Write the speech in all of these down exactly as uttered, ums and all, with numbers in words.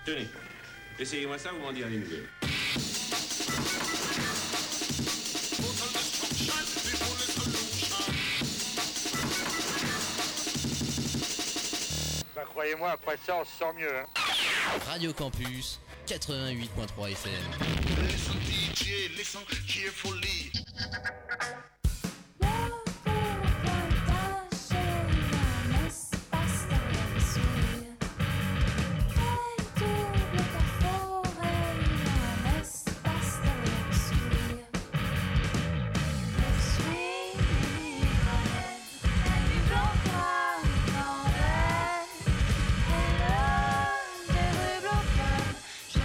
Tenez, essayez-moi ça, vous m'en direz des nouvelles. Bah croyez-moi, après ça, on se sent mieux. Hein. Radio Campus, quatre-vingt-huit point trois F M. Listen D J, listen carefully.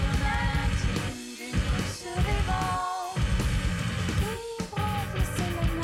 Sur les bancs, libre, laissez la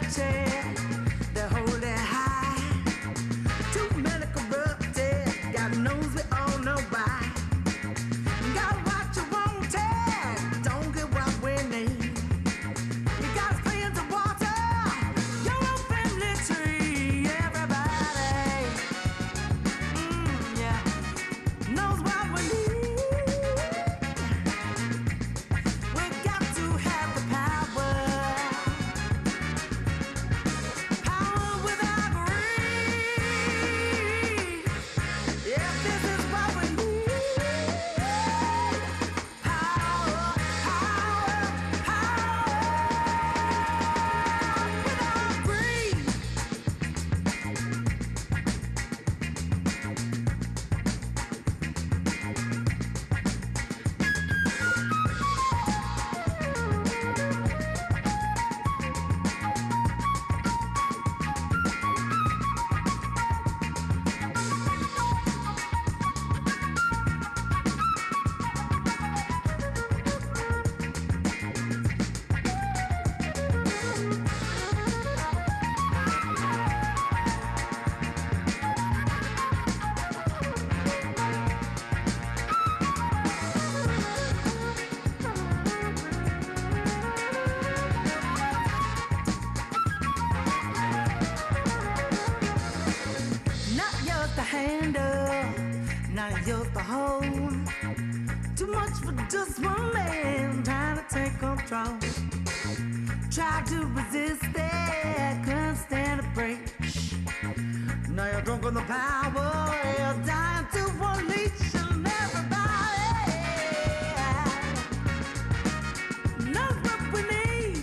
Tried to resist it, couldn't stand a break. Now you're drunk on the power, you're dying to unleash on everybody. Knows what we need.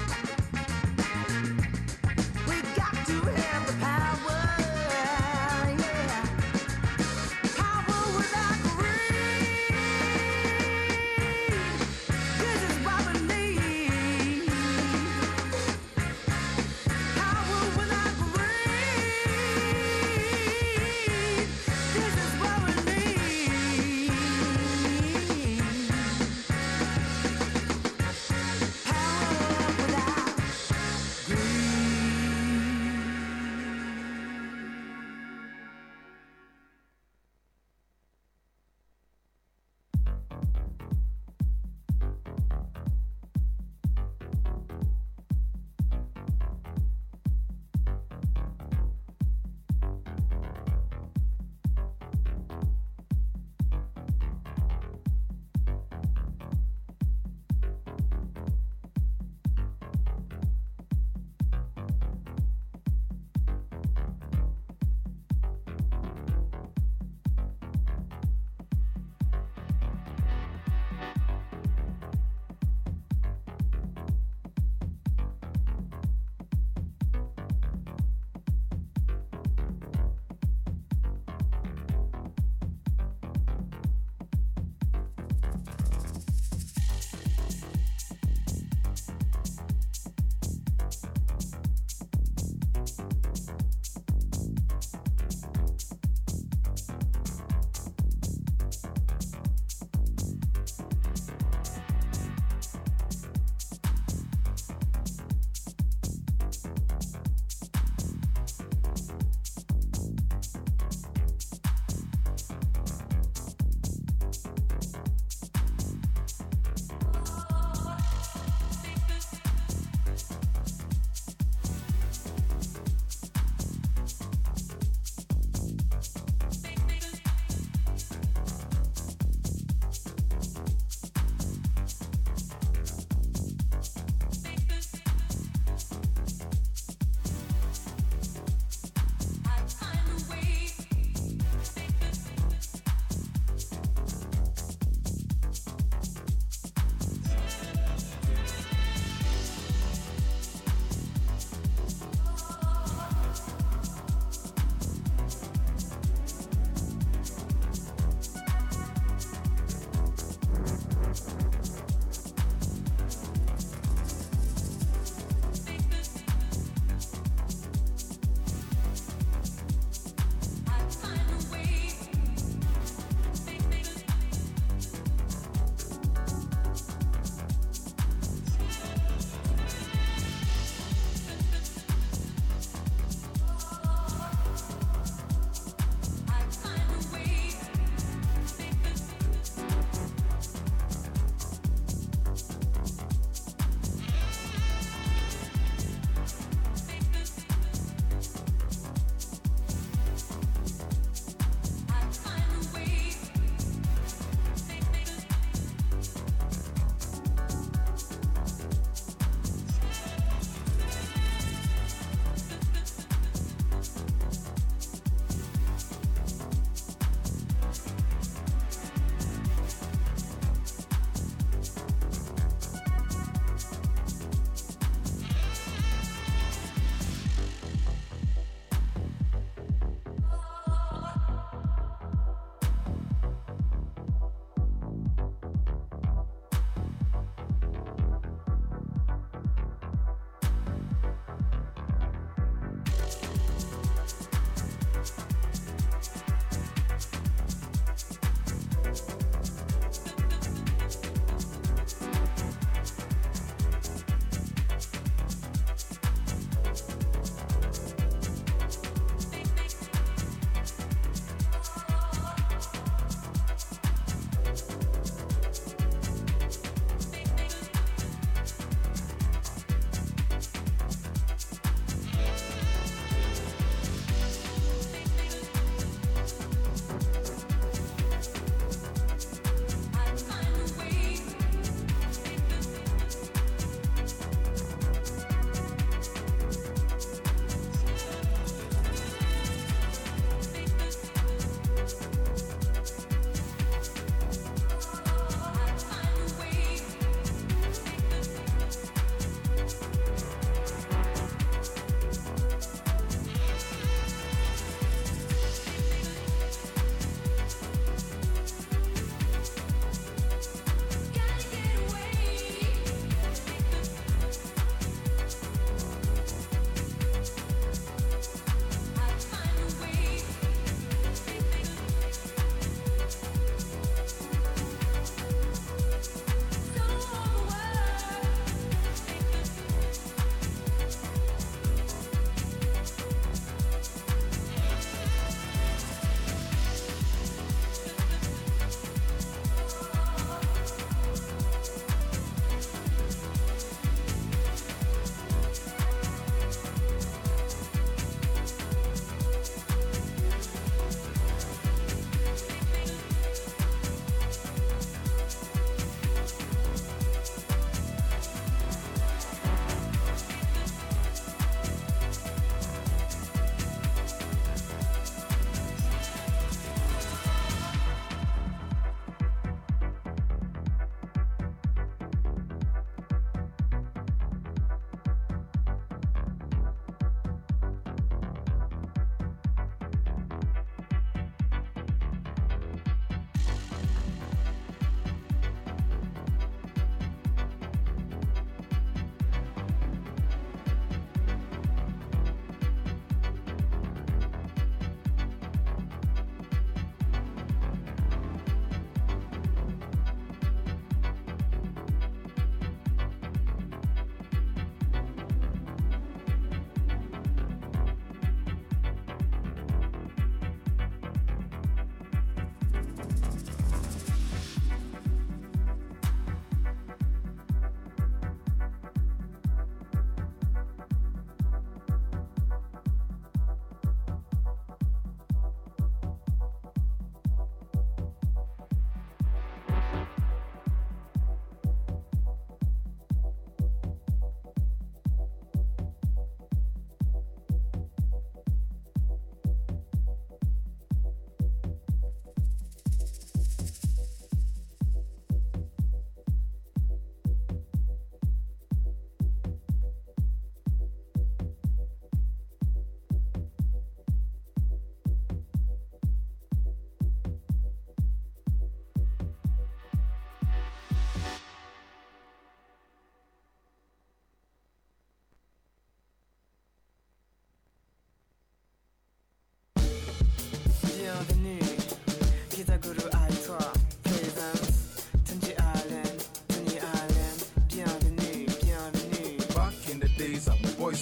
We got to have the power, yeah. Power without greed. This is what we need. Power without greed.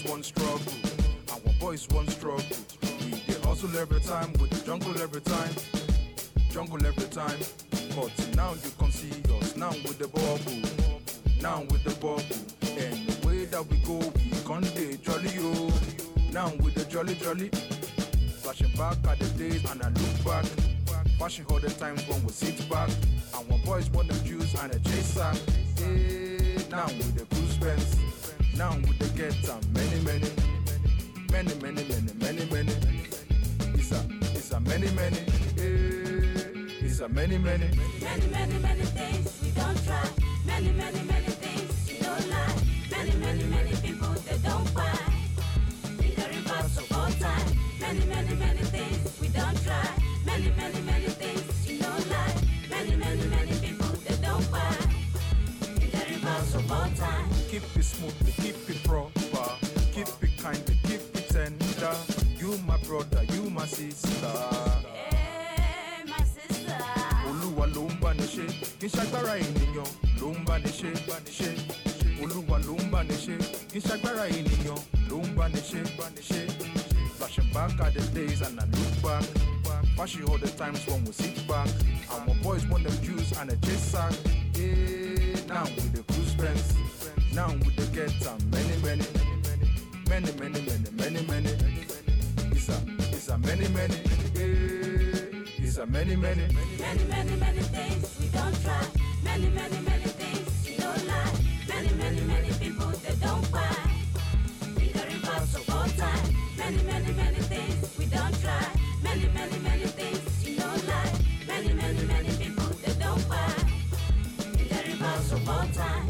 boys want struggle. Our boys want struggle. We they hustle every time with the jungle every time. Jungle every time. But now you can see us now with the bubble. Now with the bubble. And the way that we go, we can't dey jolly yo. Now with the jolly jolly. Flashing back at the days and I look back. Flashing all the times when we sit back. Our boys want the juice and the chaser. Hey, now with the cruise Benz. Now with the get and many, many. Many, many, many, many, many. It's a, it's a many, many. Hey, it's a many, many. Many, many, many things we don't try. Many, many, many things we don't lie. Many, many, many people they don't buy. In the reverse of all time. Many, many, many things we don't try. Many, many, many things we don't lie. Many, many, many people they don't buy. In the reverse of all time. Keep it smooth, keep it proper. Keep it kind, keep it tender. You my brother, you my sister. Hey, my sister. Olúwa ló ń bá ní ṣe, kì í ṣagbára ènìyàn ló ń bá ní ṣe, bá ní ṣe. Olúwa ló ń bá ní ṣe, kì í ṣagbára ènìyàn ló ń bá ní ṣe, bá ní ṣe. Flashing back at the days and I look back. Flashing all the times when we sit back. Our boys want them juice and a chase sack. Yeah, now with the cruise Benz. Now with the get and many, many. Many, many, many, many, many. It's a, it's a many, many. Yeah, it's a many, many. Many, many, many things we don't try. Many, many, many things we don't lie. Many, many, many people they don't buy. In the reverse of all time. Many, many, many things we don't try. Many, many, many things we don't lie. Many, many, many people they don't buy. In the reverse of all time.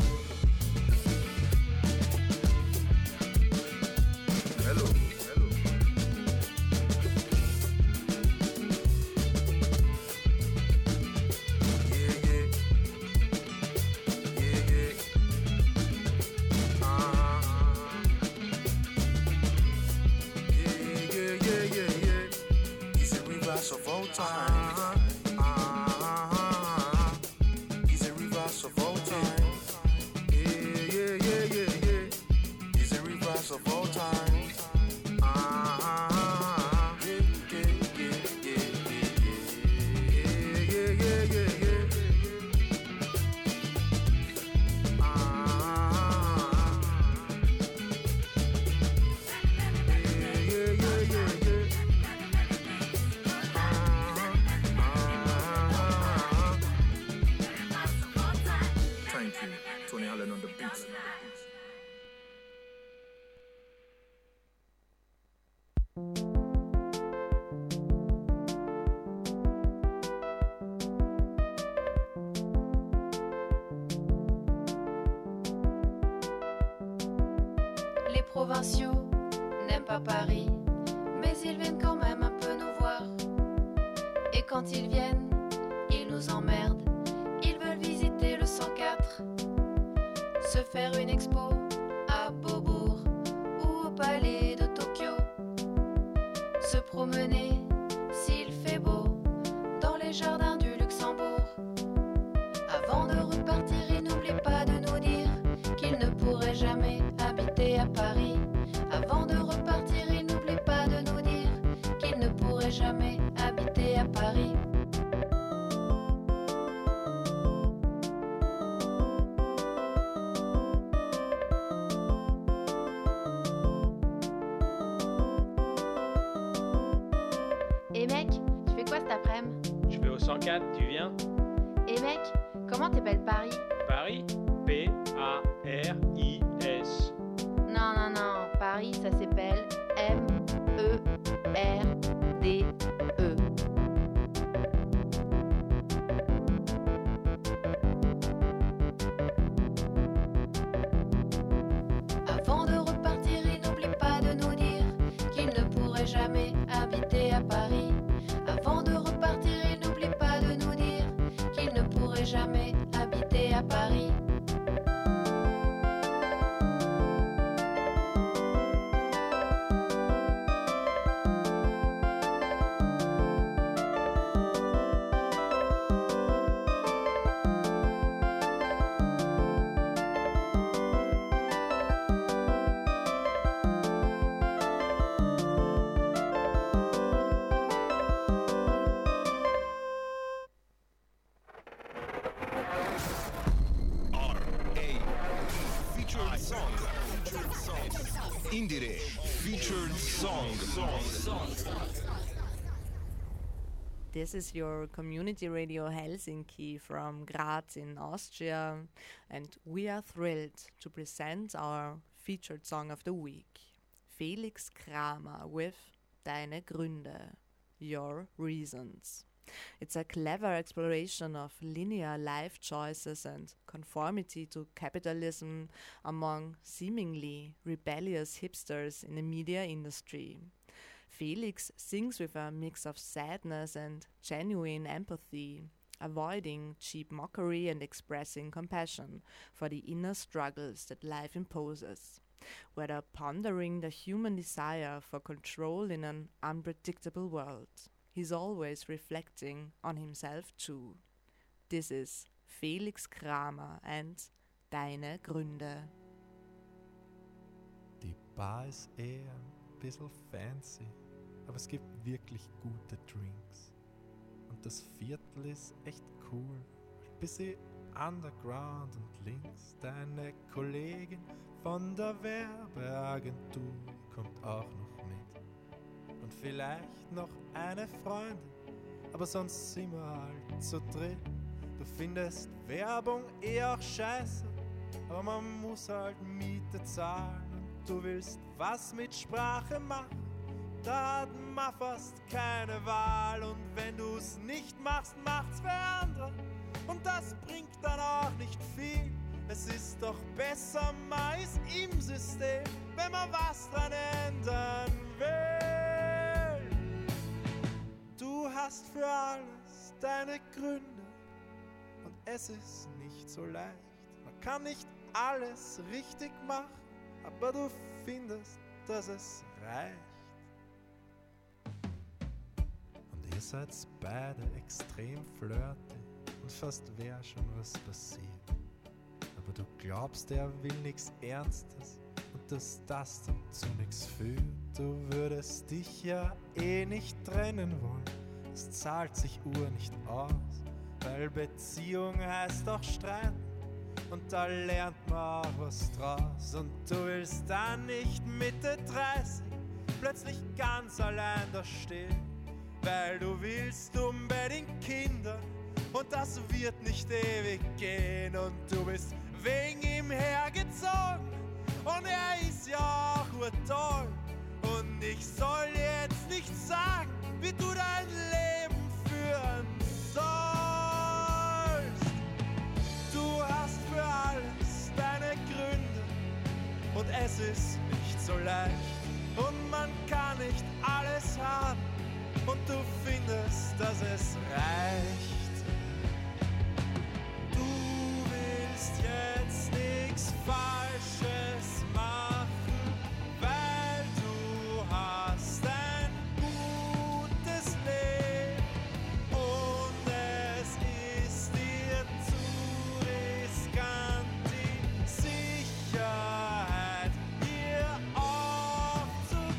Hello, hello. Yeah, yeah. Yeah, yeah. Uh-huh. Yeah, yeah, yeah, yeah, yeah. It's a reverse of all time. Uh-huh. It's a reverse of all time. Yeah, yeah, yeah, yeah, yeah. It's a reverse of all time. Thank you, Tony Allen on the beat. Les provinciaux n'aiment pas Paris, mais ils viennent quand même un peu nous voir. Et quand ils viennent, ils nous emmerdent. Ils veulent visiter le cent quatre, se faire une expo à Beaubourg ou au palais de Tokyo, se promener s'il fait beau dans les jardins du Luxembourg. Avant de repartir, ils n'oublient pas de nous dire qu'ils ne pourraient jamais habiter à Paris. Avant de repartir, ils n'oublient pas de nous dire qu'ils ne pourraient jamais habiter à Paris. Et mec, tu fais quoi cet après-midi? Je vais au cent quatre, tu viens? Et mec, comment t'appelles Paris? Paris? P A R I S. Non, non, non, Paris ça s'appelle M E R D E. Avant de repartir, ils n'oublient pas de nous dire qu'ils ne pourraient jamais habiter à Paris. Avant de repartir, ils n'oublient pas de nous dire qu'ils ne pourraient jamais habiter à Paris. Indire featured song. This is your community radio Helsinki from Graz in Austria, and we are thrilled to present our featured song of the week, Felix Kramer with Deine Gründe, Your Reasons. It's a clever exploration of linear life choices and conformity to capitalism among seemingly rebellious hipsters in the media industry. Felix sings with a mix of sadness and genuine empathy, avoiding cheap mockery and expressing compassion for the inner struggles that life imposes, whether pondering the human desire for control in an unpredictable world. He's always reflecting on himself too. This is Felix Kramer and Deine Gründe. Die Bar ist eher ein bisschen fancy, aber es gibt wirklich gute Drinks. Und das Viertel ist echt cool, ein bisschen underground und links. Deine Kollegin von der Werbeagentur kommt auch noch mit. Und vielleicht noch eine Freundin, aber sonst sind wir halt zu dritt. Du findest Werbung eh auch scheiße, aber man muss halt Miete zahlen. Und du willst was mit Sprache machen, da hat man fast keine Wahl. Und wenn du's nicht machst, macht's wer andere. Und das bringt dann auch nicht viel. Es ist doch besser, man ist im System, wenn man was dran ändern will. Du hast für alles deine Gründe und es ist nicht so leicht. Man kann nicht alles richtig machen, aber du findest, dass es reicht. Und ihr seid beide extrem flirty und fast wär schon was passiert. Aber du glaubst, er will nix Ernstes und dass das dann zu nix führt. Du würdest dich ja eh nicht trennen wollen, es zahlt sich Uhr nicht aus, weil Beziehung heißt auch streiten und da lernt man auch was draus. Und du willst dann nicht Mitte dreißig plötzlich ganz allein da stehen, weil du willst unbedingt Kinder und das wird nicht ewig gehen. Und du bist wegen ihm hergezogen und er ist ja auch urtoll. Und ich soll jetzt nicht sagen, wie du dein Leben führen sollst. Du hast für alles deine Gründe und es ist nicht so leicht. Und man kann nicht alles haben und du findest, dass es reicht. Du willst jetzt nichts Falsches machen, weil du hast ein gutes Leben und es ist dir zu riskant, die Sicherheit hier aufzugeben.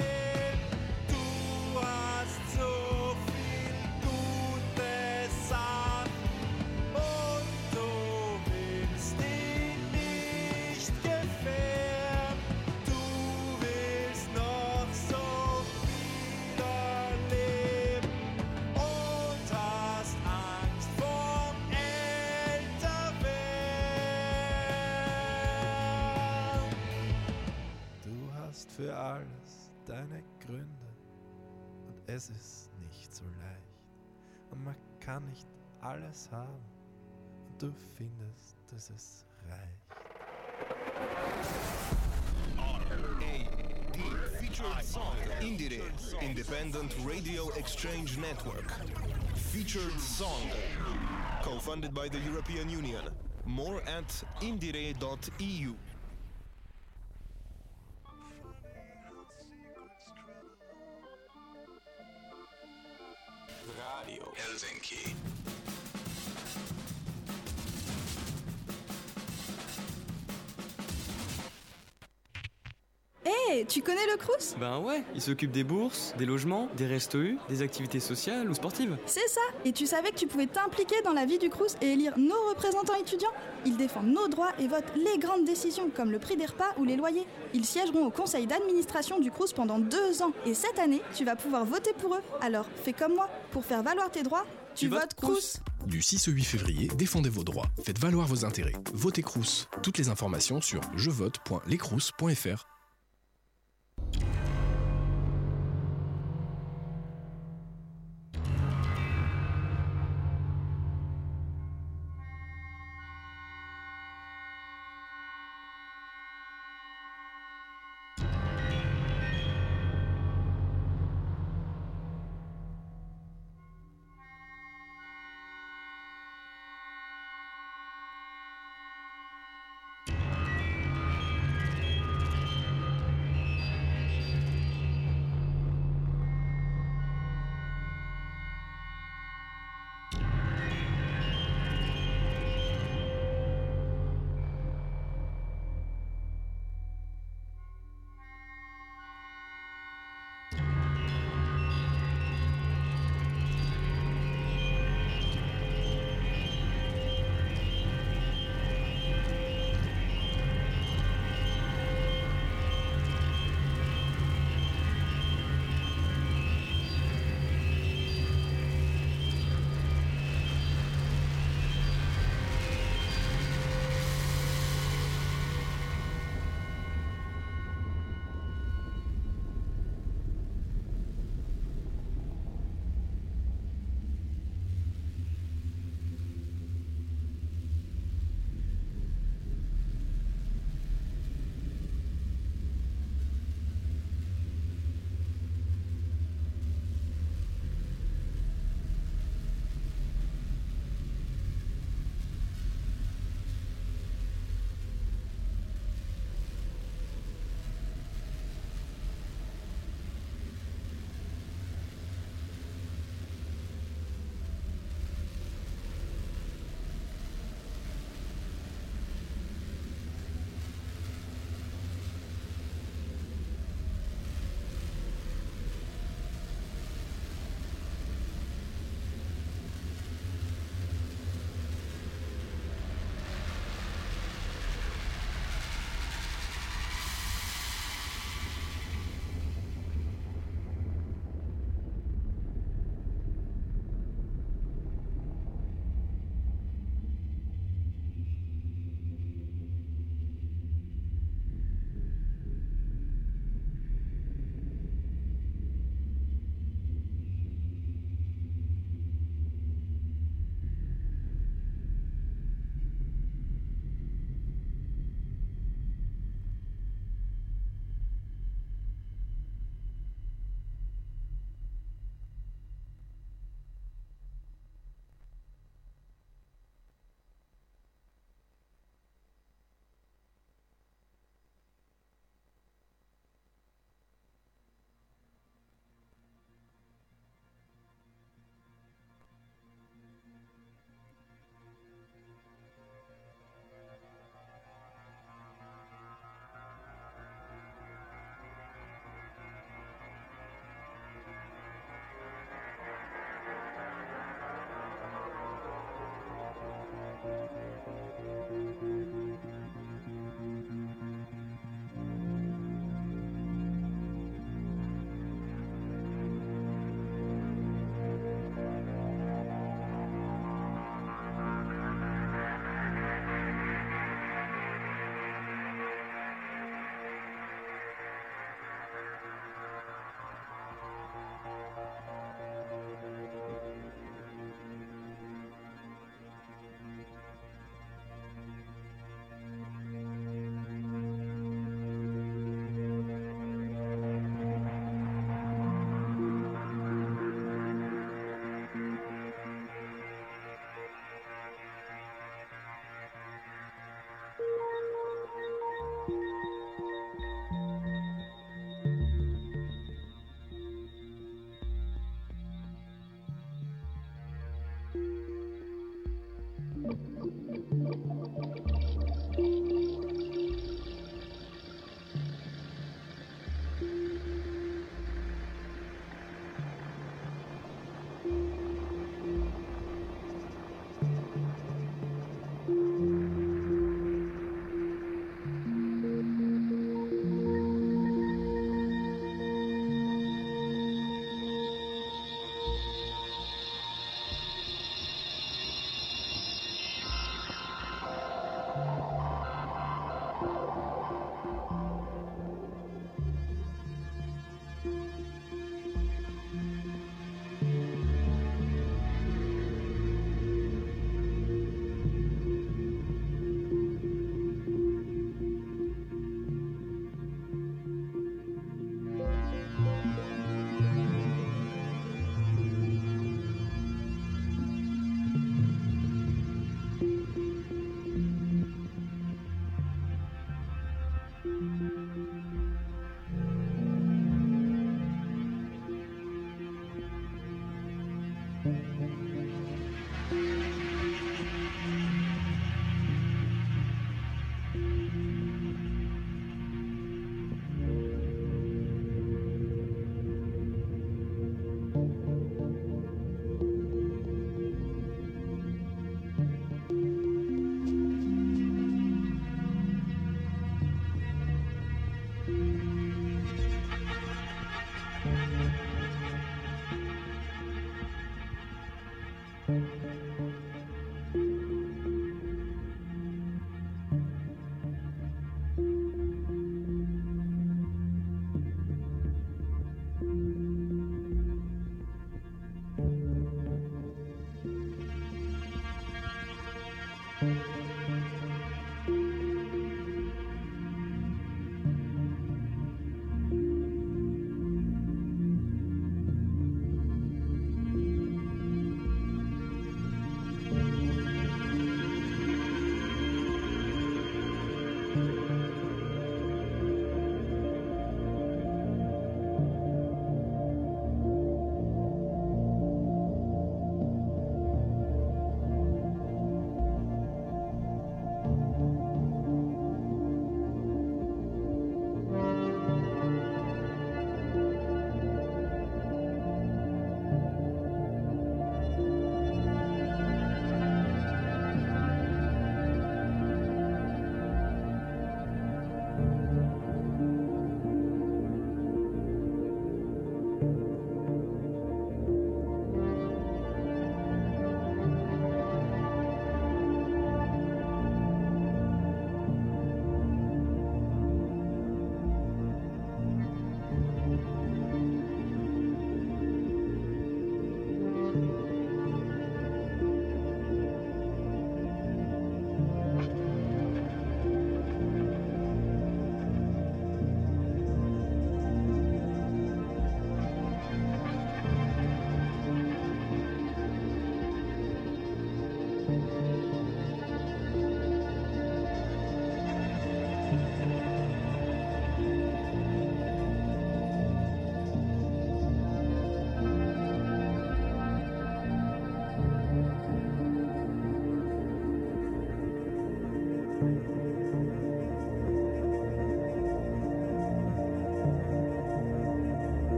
Du hast so viel gute Sachen und du willst ihn nicht gefährden. Du willst noch so viel erleben und hast Angst vorm Älterwerden. Du hast für alles deine Gründe und es ist nicht so leicht. Und man kann nicht alles haben und du findest, dass es reicht. A D featured song. Indire Independent Radio Exchange Network. Featured song. Co-funded by the European Union. More at indire dot e u. Radio Helsinki. Hé, tu connais le Crous ? Ben ouais, il s'occupe des bourses, des logements, des restos U, des activités sociales ou sportives. C'est ça. Et tu savais que tu pouvais t'impliquer dans la vie du Crous et élire nos représentants étudiants ? Ils défendent nos droits et votent les grandes décisions comme le prix des repas ou les loyers. Ils siégeront au conseil d'administration du Crous pendant deux ans. Et cette année, tu vas pouvoir voter pour eux. Alors fais comme moi. Pour faire valoir tes droits, tu, tu votes Crous. Du six au huit février, défendez vos droits. Faites valoir vos intérêts. Votez Crous. Toutes les informations sur je vote point les crous point f r.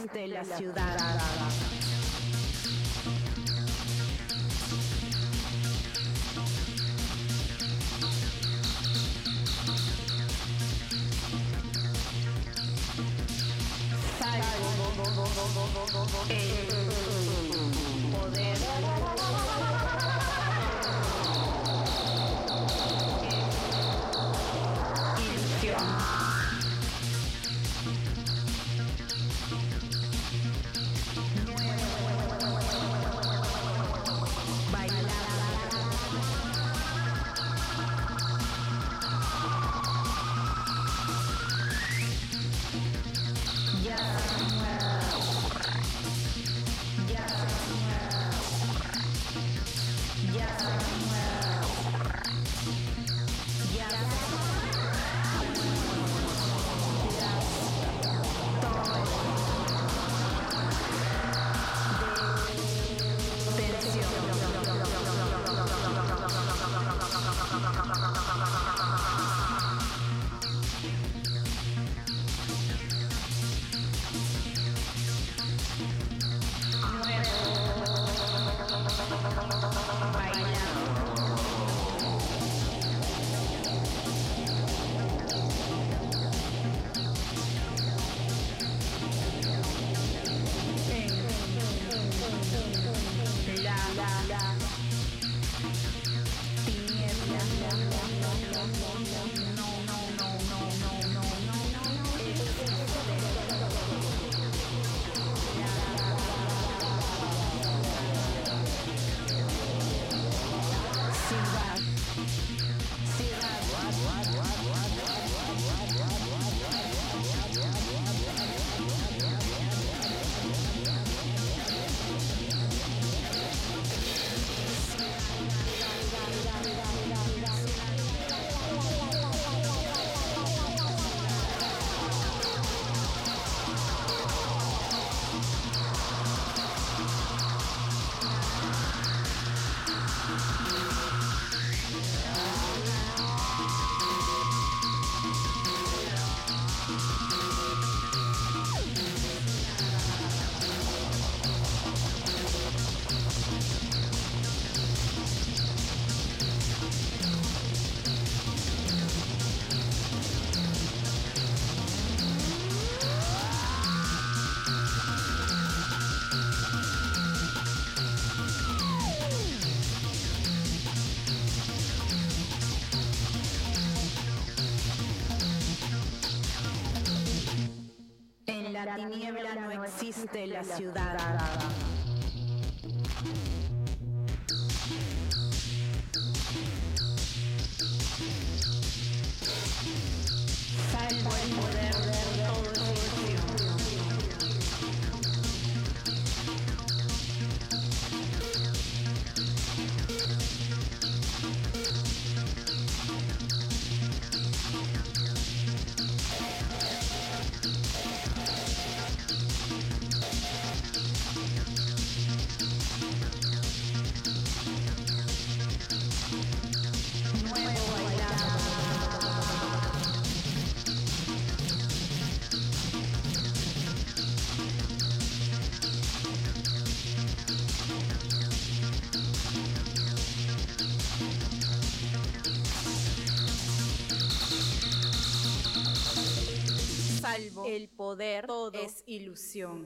existe la ciudad. El poder. En la tiniebla no existe la ciudad. Salvo el poder de todo el Salvo el poder, todo es ilusión.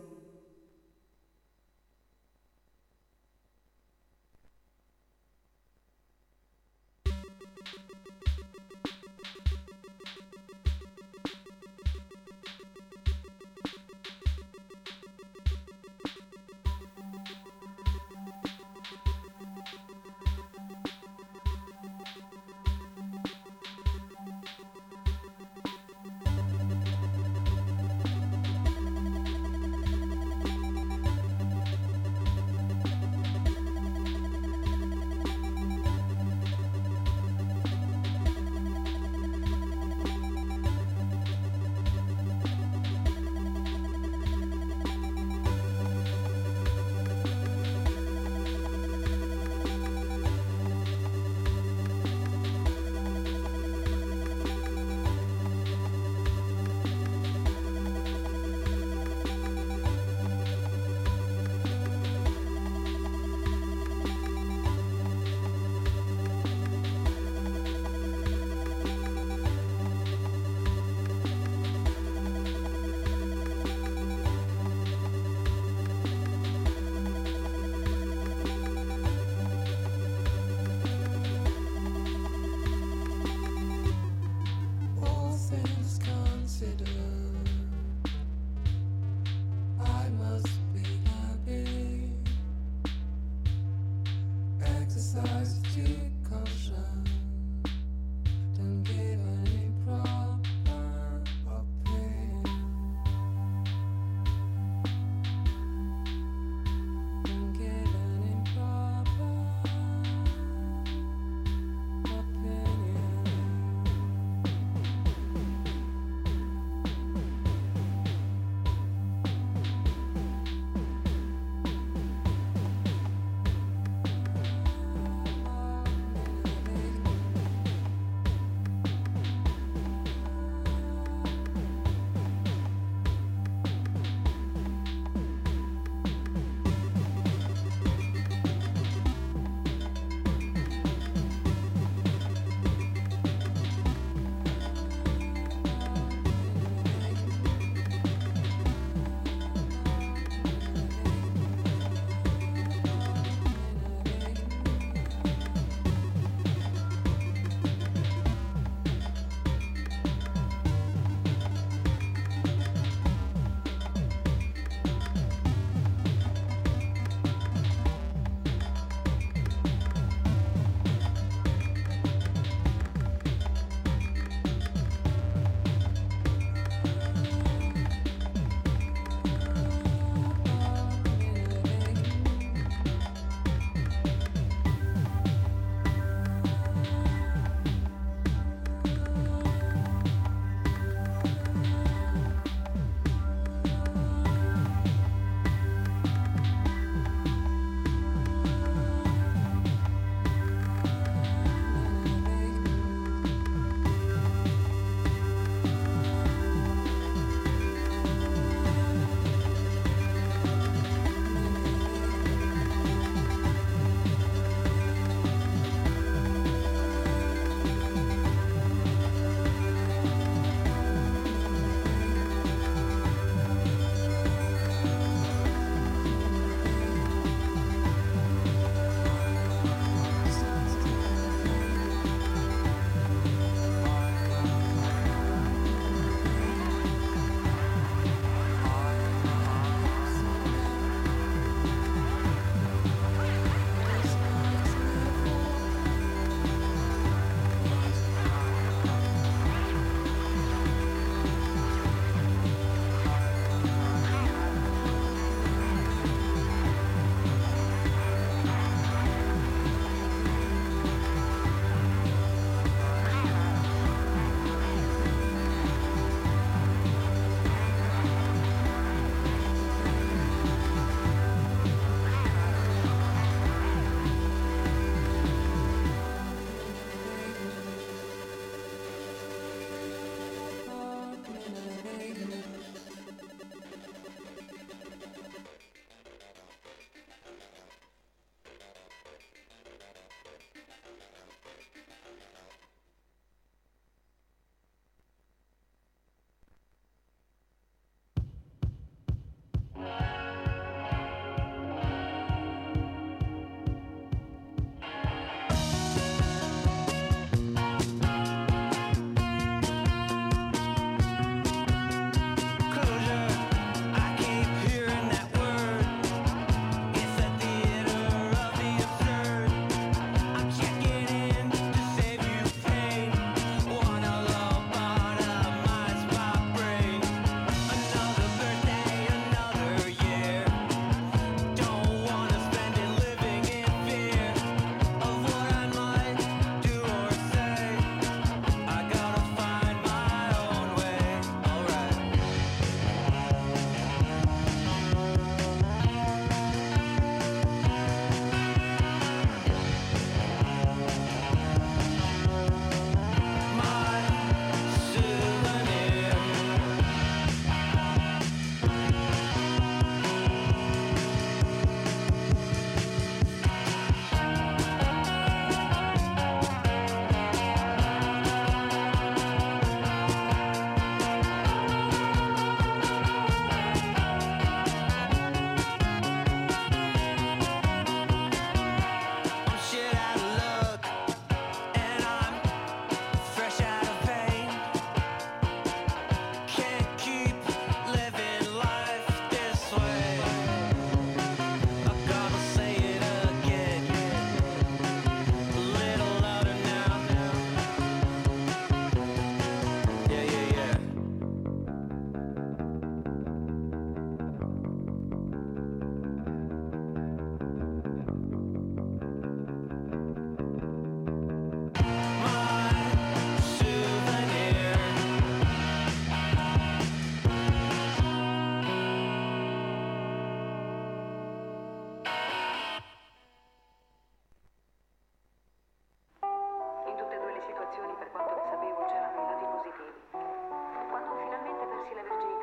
tutte e due le situazioni, per quanto ne sapevo, c'erano i lati positivi. Quando finalmente persi la verginità